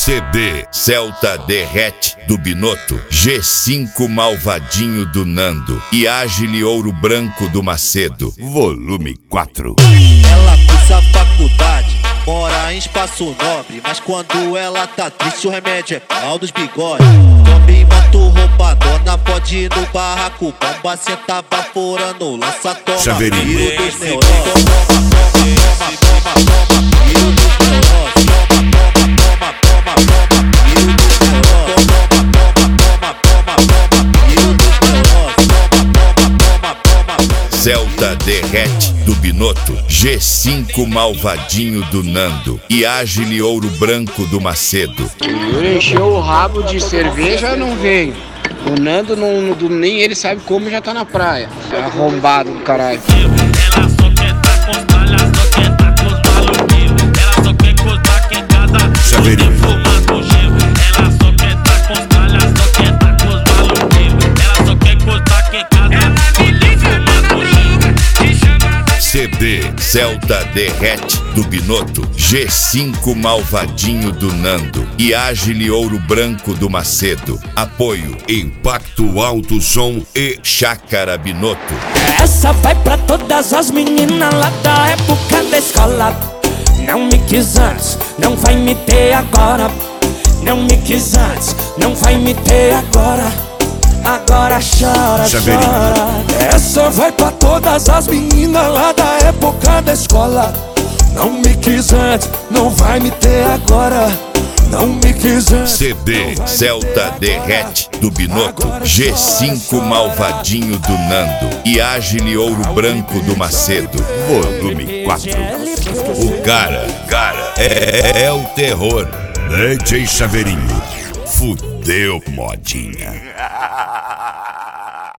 CD Celta Derrete do Binotto, G5 Malvadinho do Nando e Ágile Ouro Branco do Macedo, volume 4. Ela cursa faculdade, mora em espaço nobre, mas quando ela tá triste o remédio é pau dos bigodes. Come mato roubadona, pode ir no barraco, bomba senta vaporando, lança toma, Chaveirinho. viro dos neurônios. Celta Derrete do Binotto, G5 Malvadinho do Nando e Ágile Ouro Branco do Macedo. Ele encheu o rabo de cerveja, não veio. O Nando nem ele sabe como já tá na praia. É arrombado do caralho. Ela só quer tá com os palhas, só quer tá com os maluquinhos. Ela só quer gozar que cada Chaveirinho. fumar com gelo. Ela só quer tá com os palhas, só quer tá com os maluquinhos. Ela só quer gozar que cada fumar com gelo. CD Celta Derrete do Binotto, G5 Malvadinho do Nando e Ágile Ouro Branco do Macedo. Apoio Impacto Alto Som e Chácara Binotto. Essa vai pra todas as meninas lá da época da escola. Não me quis antes, não vai me ter agora. Não me quis antes, não vai me ter agora. Agora chora, Chaveirinho. chora. Essa vai pra todas as meninas lá da época da escola. Não me quis antes, não vai me ter agora. Não me quis antes. CD Celta Derrete do Binotto, G5 Malvadinho do Nando e Ágile Ouro Branco do Macedo, volume 4. O cara é o terror. DJ Chaveirinho, fudeu modinha.